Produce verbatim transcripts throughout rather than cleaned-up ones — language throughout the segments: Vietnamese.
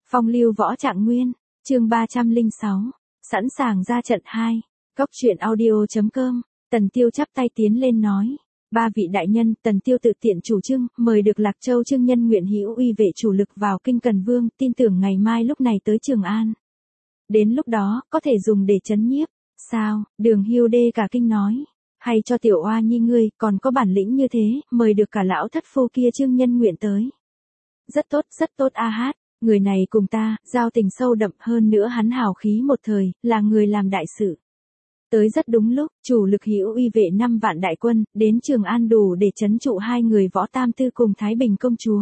Phong lưu võ trạng nguyên, chương ba trăm lẻ sáu, sẵn sàng ra trận hai, góc truyện audio.com, Tần Tiêu chắp tay tiến lên nói. Ba vị đại nhân, Tần Tiêu tự tiện chủ trương, mời được Lạc Châu Trương Nhân nguyện hữu uy vệ chủ lực vào kinh Cần Vương, tin tưởng ngày mai lúc này tới Trường An. Đến lúc đó, có thể dùng để trấn nhiếp. Sao, Đường Hưu Đê cả kinh nói. Hay cho tiểu oa nhi ngươi, còn có bản lĩnh như thế, mời được cả lão thất phu kia Trương Nhân nguyện tới. Rất tốt, rất tốt a hát, người này cùng ta, giao tình sâu đậm hơn nữa hắn hào khí một thời, là người làm đại sự. Tới rất đúng lúc, chủ lực hữu uy vệ năm vạn đại quân, đến Trường An đủ để trấn trụ hai người võ tam tư cùng Thái Bình công chúa.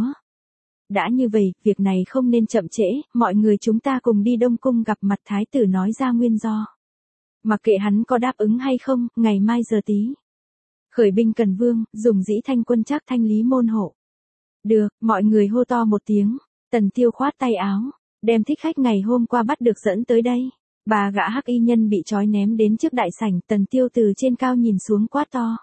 Đã như vậy, việc này không nên chậm trễ, mọi người chúng ta cùng đi Đông Cung gặp mặt Thái tử nói ra nguyên do. Mặc kệ hắn có đáp ứng hay không, ngày mai giờ tí. Khởi binh Cần Vương, dùng dĩ thanh quân chắc thanh lý môn hộ. Được, mọi người hô to một tiếng, Tần Tiêu khoát tay áo, đem thích khách ngày hôm qua bắt được dẫn tới đây. Bà gã hắc y nhân bị trói ném đến trước đại sảnh, Tần Tiêu từ trên cao nhìn xuống quát to.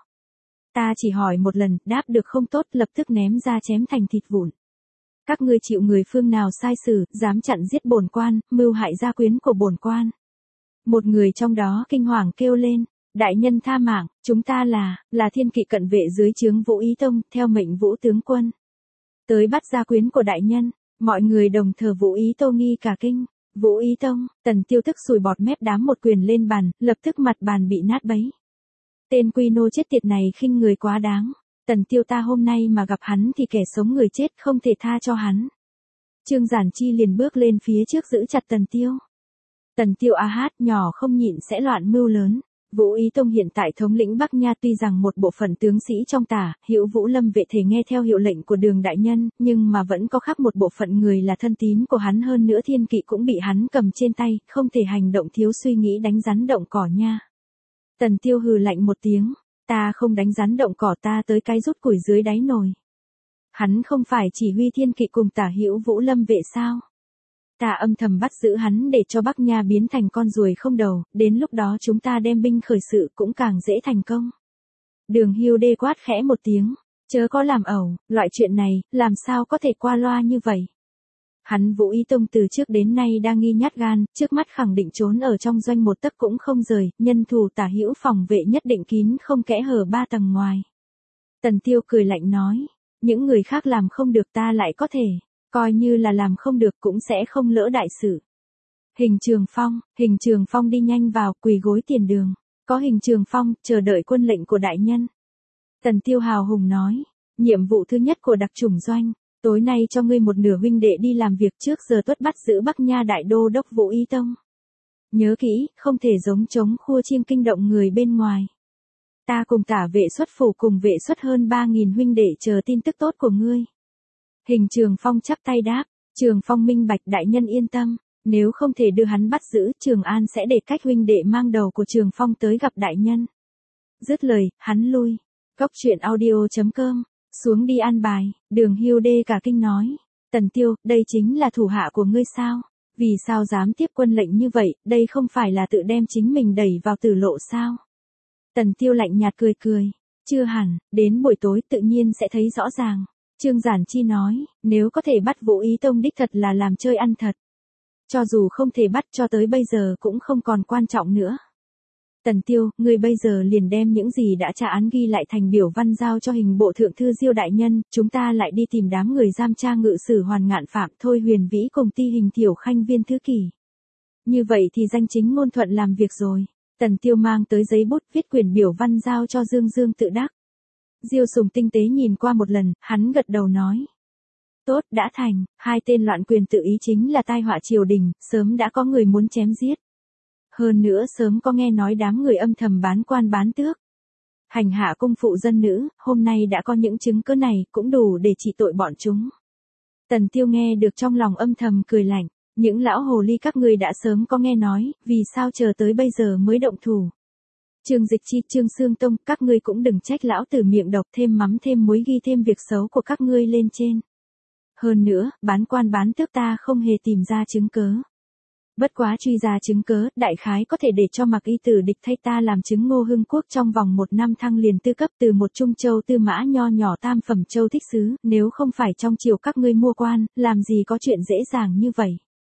Ta chỉ hỏi một lần, đáp được không tốt, lập tức ném ra chém thành thịt vụn. Các ngươi chịu người phương nào sai xử, dám chặn giết bổn quan, mưu hại gia quyến của bổn quan. Một người trong đó kinh hoàng kêu lên, đại nhân tha mạng, chúng ta là, là thiên kỵ cận vệ dưới trướng Vũ Ý Tông, theo mệnh Vũ tướng quân. Tới bắt gia quyến của đại nhân, mọi người đồng thờ Vũ Ý Tô nghi cả kinh. Vũ Ý Tông, Tần Tiêu tức sùi bọt mép đám một quyền lên bàn, lập tức mặt bàn bị nát bấy. Tên quy nô chết tiệt này khinh người quá đáng. Tần Tiêu ta hôm nay mà gặp hắn thì kẻ sống người chết, không thể tha cho hắn. Trương Giản Chi liền bước lên phía trước giữ chặt Tần Tiêu. Tần Tiêu a hát nhỏ không nhịn sẽ loạn mưu lớn. Vũ Ý Tông hiện tại thống lĩnh Bắc Nha, tuy rằng một bộ phận tướng sĩ trong tả, Hữu Vũ Lâm vệ thể nghe theo hiệu lệnh của Đường đại nhân, nhưng mà vẫn có khác một bộ phận người là thân tín của hắn, hơn nữa thiên kỵ cũng bị hắn cầm trên tay, không thể hành động thiếu suy nghĩ đánh rắn động cỏ nha. Tần Tiêu hừ lạnh một tiếng, ta không đánh rắn động cỏ, ta tới cái rút củi dưới đáy nồi. Hắn không phải chỉ huy thiên kỵ cùng tả Hữu Vũ Lâm vệ sao? Ta âm thầm bắt giữ hắn để cho Bắc Nha biến thành con ruồi không đầu, đến lúc đó chúng ta đem binh khởi sự cũng càng dễ thành công. Đường Hưu Đê quát khẽ một tiếng, chớ có làm ẩu, loại chuyện này, làm sao có thể qua loa như vậy. Hắn Vũ Ý Tông từ trước đến nay đang nghi nhát gan, trước mắt khẳng định trốn ở trong doanh một tấc cũng không rời, nhân thủ tả hữu phòng vệ nhất định kín không kẽ hở ba tầng ngoài. Tần Tiêu cười lạnh nói, những người khác làm không được ta lại có thể. Coi như là làm không được cũng sẽ không lỡ đại sự. Hình Trường Phong, Hình Trường Phong đi nhanh vào, quỳ gối tiền đường. Có Hình Trường Phong, chờ đợi quân lệnh của đại nhân. Tần Tiêu hào hùng nói, nhiệm vụ thứ nhất của đặc chủng doanh, tối nay cho ngươi một nửa huynh đệ đi làm việc trước giờ tuất bắt giữ Bắc Nha đại đô đốc Vũ Ý Tông. Nhớ kỹ, không thể giống trống khua chiêng kinh động người bên ngoài. Ta cùng tả vệ xuất phủ cùng vệ xuất hơn ba nghìn huynh đệ chờ tin tức tốt của ngươi. Hình Trường Phong chắp tay đáp, Trường Phong minh bạch, đại nhân yên tâm, nếu không thể đưa hắn bắt giữ, Trường An sẽ để cách huynh đệ mang đầu của Trường Phong tới gặp đại nhân. Dứt lời, hắn lui. Góc truyện audio.com, xuống đi an bài, Đường Hưu Đê cả kinh nói, Tần Tiêu, đây chính là thủ hạ của ngươi sao? Vì sao dám tiếp quân lệnh như vậy, đây không phải là tự đem chính mình đẩy vào tử lộ sao? Tần Tiêu lạnh nhạt cười cười, chưa hẳn, đến buổi tối tự nhiên sẽ thấy rõ ràng. Trương Giản Chi nói, nếu có thể bắt Vũ Ý Tông đích thật là làm chơi ăn thật. Cho dù không thể bắt cho tới bây giờ cũng không còn quan trọng nữa. Tần Tiêu, ngươi bây giờ liền đem những gì đã tra án ghi lại thành biểu văn giao cho Hình bộ thượng thư Diêu đại nhân, chúng ta lại đi tìm đám người giam tra ngự sử Hoàn Ngạn Phạm, Thôi Huyền Vĩ cùng Ti Hình Tiểu Khanh viên thứ kỳ. Như vậy thì danh chính ngôn thuận làm việc rồi. Tần Tiêu mang tới giấy bút viết quyển biểu văn giao cho Dương Dương tự đắc. Diêu Sùng tinh tế nhìn qua một lần, hắn gật đầu nói. Tốt, đã thành, hai tên loạn quyền tự ý chính là tai họa triều đình, sớm đã có người muốn chém giết. Hơn nữa sớm có nghe nói đám người âm thầm bán quan bán tước. Hành hạ cung phụ dân nữ, hôm nay đã có những chứng cứ này, cũng đủ để trị tội bọn chúng. Tần Tiêu nghe được trong lòng âm thầm cười lạnh, những lão hồ ly các ngươi đã sớm có nghe nói, vì sao chờ tới bây giờ mới động thủ. Trương Dịch Chi, Trương Xương Tông, các ngươi cũng đừng trách lão tử miệng độc, thêm mắm thêm muối ghi thêm việc xấu của các ngươi lên trên. Hơn nữa, bán quan bán tước ta không hề tìm ra chứng cớ. Bất quá truy ra chứng cớ, đại khái có thể để cho Mạc Y tử địch thay ta làm chứng Ngô Hưng Quốc trong vòng một năm thăng liền tư cấp từ một trung châu tư mã nho nhỏ tam phẩm châu thích xứ, nếu không phải trong triều các ngươi mua quan, làm gì có chuyện dễ dàng như vậy.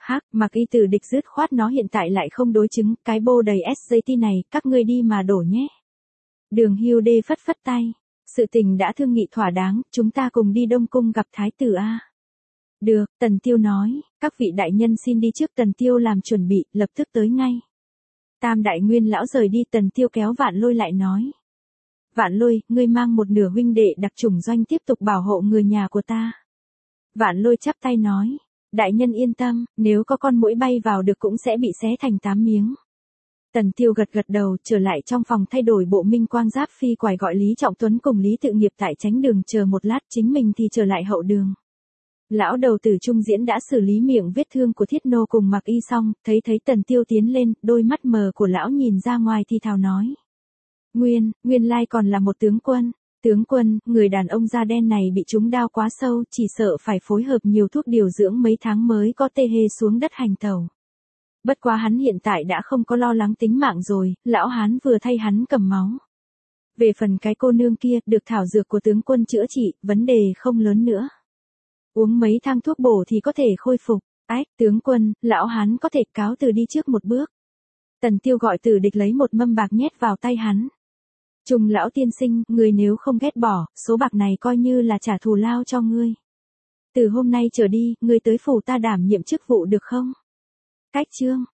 Hắc, Mặc Y Tử Địch dứt khoát nó hiện tại lại không đối chứng, cái bô đầy ét gi tê này, các ngươi đi mà đổ nhé. Đường Hưu Đê phất phất tay. Sự tình đã thương nghị thỏa đáng, chúng ta cùng đi Đông Cung gặp Thái tử a. Được, Tần Tiêu nói, các vị đại nhân xin đi trước. Tần Tiêu làm chuẩn bị, lập tức tới ngay. Tam đại nguyên lão rời đi, Tần Tiêu kéo Vạn Lôi lại nói. Vạn Lôi, ngươi mang một nửa huynh đệ đặc chủng doanh tiếp tục bảo hộ người nhà của ta. Vạn Lôi chắp tay nói, đại nhân yên tâm, nếu có con muỗi bay vào được cũng sẽ bị xé thành tám miếng. Tần Tiêu gật gật đầu, trở lại trong phòng thay đổi bộ minh quang giáp phi quải gọi Lý Trọng Tuấn cùng Lý Tự Nghiệp tại tránh đường chờ một lát, chính mình thì trở lại hậu đường. Lão đầu tử Trung Diễn đã xử lý miệng vết thương của Thiết Nô cùng Mặc Y xong, thấy thấy Tần Tiêu tiến lên, đôi mắt mờ của lão nhìn ra ngoài thì thào nói. Nguyên, nguyên lai còn là một tướng quân. Tướng quân, người đàn ông da đen này bị trúng đao quá sâu, chỉ sợ phải phối hợp nhiều thuốc điều dưỡng mấy tháng mới có tê hê xuống đất hành tẩu. Bất quá hắn hiện tại đã không có lo lắng tính mạng rồi, lão hán vừa thay hắn cầm máu. Về phần cái cô nương kia, được thảo dược của tướng quân chữa trị, vấn đề không lớn nữa. Uống mấy thang thuốc bổ thì có thể khôi phục. Ách, tướng quân, lão hán có thể cáo từ đi trước một bước. Tần Tiêu gọi Tử Địch lấy một mâm bạc nhét vào tay hắn. Trung lão tiên sinh, người nếu không ghét bỏ, số bạc này coi như là trả thù lao cho ngươi. Từ hôm nay trở đi, ngươi tới phủ ta đảm nhiệm chức vụ được không? Cách chương.